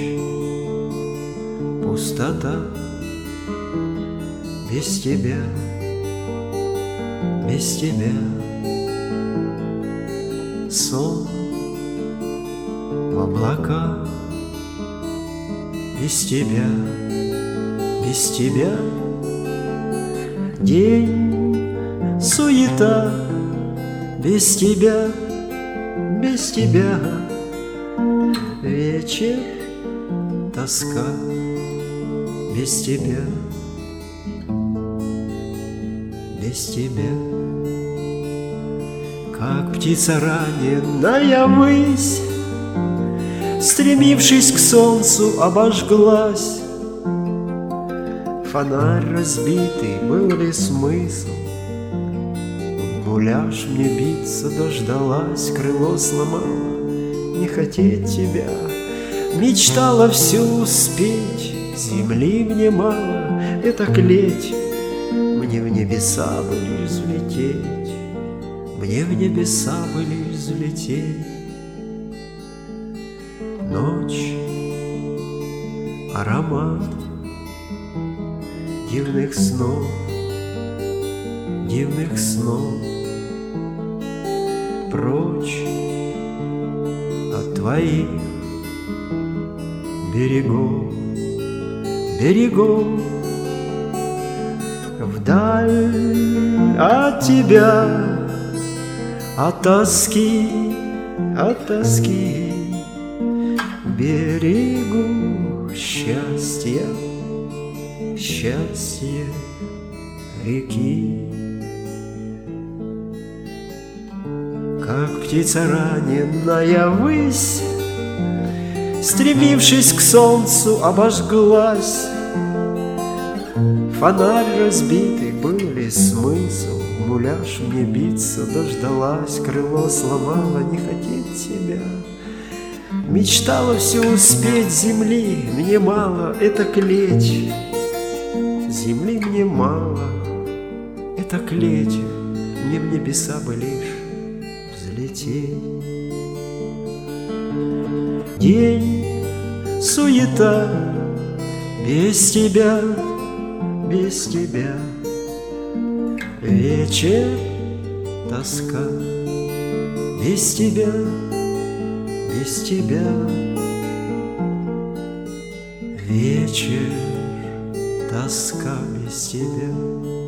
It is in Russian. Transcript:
пустота. Без тебя, без тебя. Сон в облаках. Без тебя, без тебя. День, суета. Без тебя, без тебя. Вечер, тоска. Без тебя, без тебя. Как птица раненая ввысь, стремившись к солнцу, обожглась. Фонарь разбитый, был ли смысл? В муляж мне биться дождалась, крыло сломала, не хотеть тебя. Мечтала все успеть, земли мне мало, это клеть. Мне в небеса бы лишь взлететь, мне в небеса бы лишь взлететь. Ночь, аромат дивных снов, дивных снов. Прочь от твоих берегов, берегов. Вдаль от тебя, от тоски, от тоски. К берегу счастья, счастья реки. Как птица раненая ввысь, стремившись к солнцу, обожглась. Фонарь разбитый, был ли смысл? В муляж мне биться дождалась, крыло сломала, не хотеть тебя. Мечтала все успеть, земли мне мало, это клеть. Земли мне мало, это клеть. Мне в небеса бы лишь взлететь. День, суета, без тебя, без тебя. Вечер, тоска, без тебя, без тебя. Вечер, тоска без тебя.